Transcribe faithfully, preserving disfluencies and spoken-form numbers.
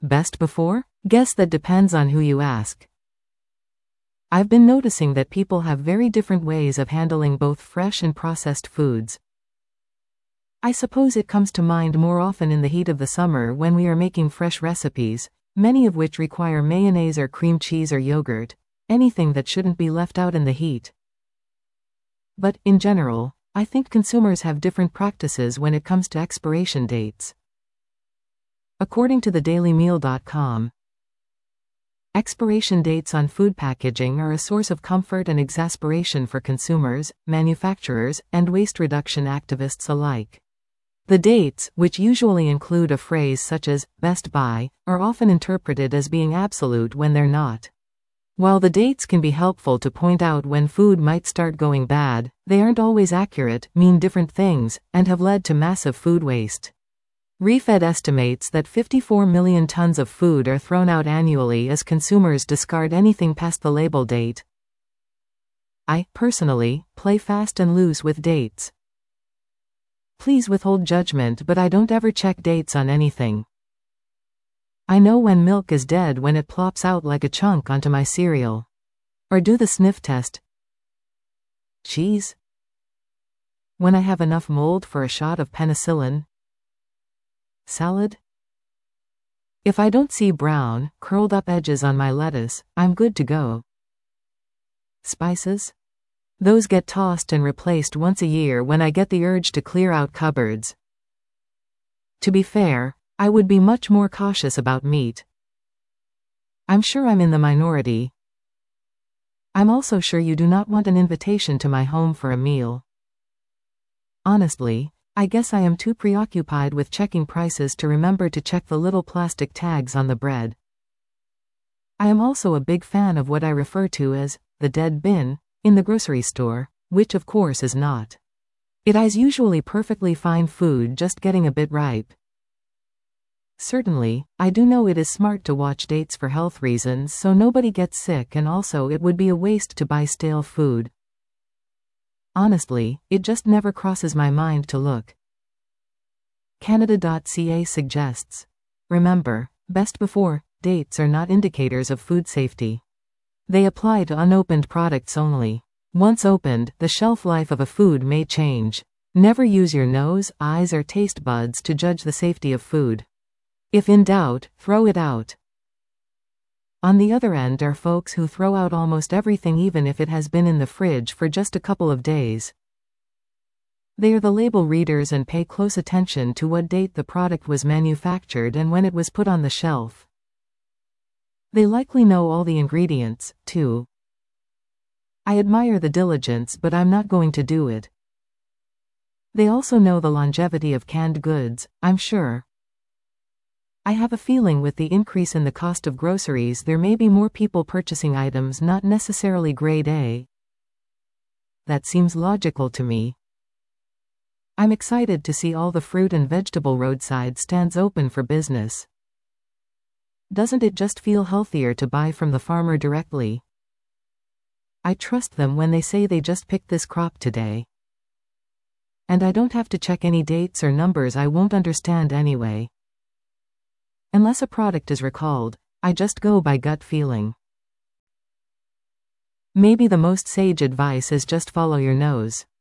Best before? Guess that depends on who you ask. I've been noticing that people have very different ways of handling both fresh and processed foods. I suppose it comes to mind more often in the heat of the summer when we are making fresh recipes, many of which require mayonnaise or cream cheese or yogurt, anything that shouldn't be left out in the heat. But, in general, I think consumers have different practices when it comes to expiration dates. According to the daily meal dot com, expiration dates on food packaging are a source of comfort and exasperation for consumers, manufacturers, and waste reduction activists alike. The dates, which usually include a phrase such as, "best by," are often interpreted as being absolute when they're not. While the dates can be helpful to point out when food might start going bad, they aren't always accurate, mean different things, and have led to massive food waste. ReFed estimates that fifty-four million tons of food are thrown out annually as consumers discard anything past the label date. I, personally, play fast and loose with dates. Please withhold judgment, but I don't ever check dates on anything. I know when milk is dead when it plops out like a chunk onto my cereal. Or do the sniff test. Cheese? When I have enough mold for a shot of penicillin. Salad? If I don't see brown, curled up edges on my lettuce, I'm good to go. Spices? Those get tossed and replaced once a year when I get the urge to clear out cupboards. To be fair, I would be much more cautious about meat. I'm sure I'm in the minority. I'm also sure you do not want an invitation to my home for a meal. Honestly, I guess I am too preoccupied with checking prices to remember to check the little plastic tags on the bread. I am also a big fan of what I refer to as the dead bin in the grocery store, which of course is not. It is usually perfectly fine food just getting a bit ripe. Certainly, I do know it is smart to watch dates for health reasons so nobody gets sick, and also it would be a waste to buy stale food. Honestly, it just never crosses my mind to look. Canada dot c a suggests, remember, best before dates are not indicators of food safety. They apply to unopened products only. Once opened, the shelf life of a food may change. Never use your nose, eyes, or taste buds to judge the safety of food. If in doubt, throw it out. On the other end are folks who throw out almost everything even if it has been in the fridge for just a couple of days. They are the label readers and pay close attention to what date the product was manufactured and when it was put on the shelf. They likely know all the ingredients, too. I admire the diligence, but I'm not going to do it. They also know the longevity of canned goods, I'm sure. I have a feeling with the increase in the cost of groceries there may be more people purchasing items not necessarily grade A. That seems logical to me. I'm excited to see all the fruit and vegetable roadside stands open for business. Doesn't it just feel healthier to buy from the farmer directly? I trust them when they say they just picked this crop today. And I don't have to check any dates or numbers I won't understand anyway. Unless a product is recalled, I just go by gut feeling. Maybe the most sage advice is just follow your nose.